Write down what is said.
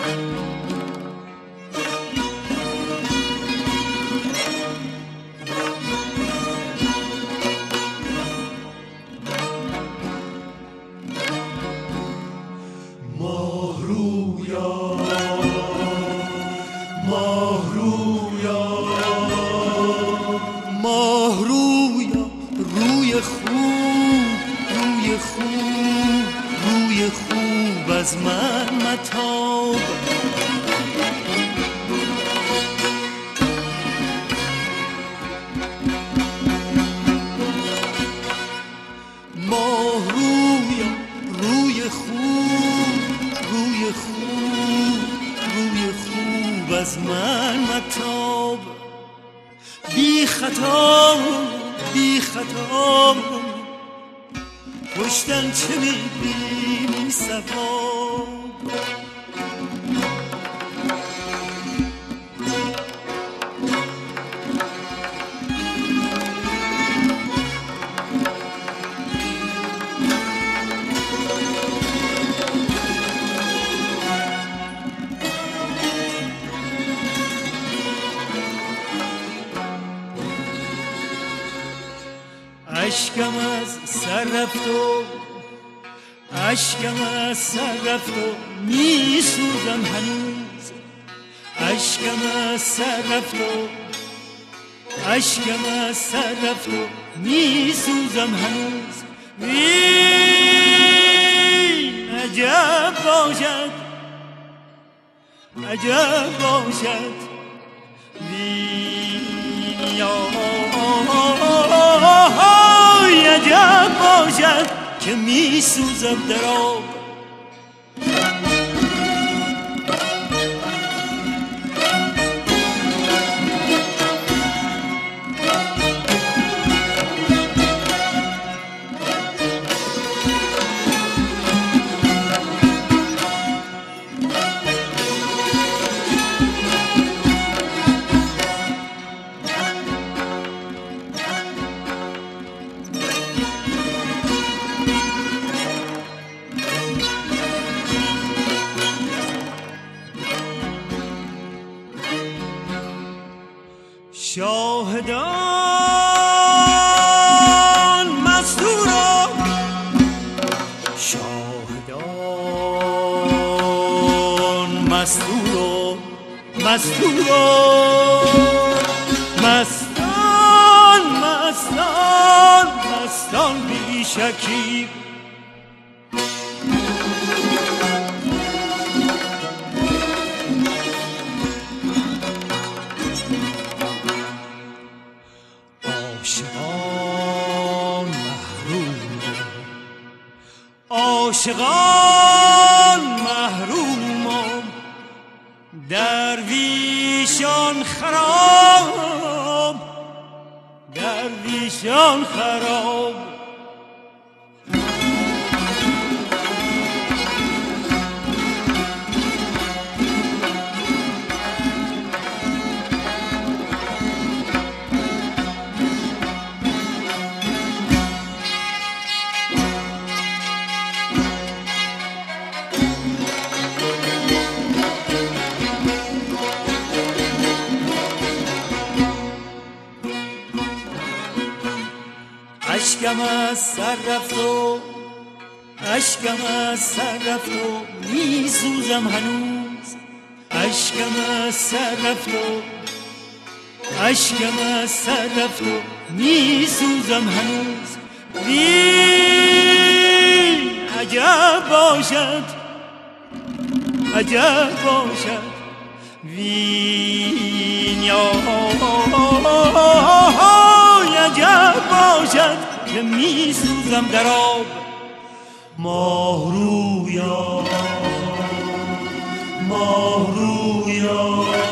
از من متاب ماه روی خوب از من متاب بی خطا پشتن چه میبینی صفا اشکم از سر رفت و می سوزم هنوز اشکم از سر رفت و می سوزم هنوز وین عجب باشد وین عجب باشد که می سوزم در آب شاهدان مستان بی شکیب عاشقان محروم درویشان خراب اشکم از سر رفت و می سوزم هنوز اشکم از سر رفت و می سوزم هنوز وین عجب باشد وین عجب باشد که می سوزم در آب ماه رویا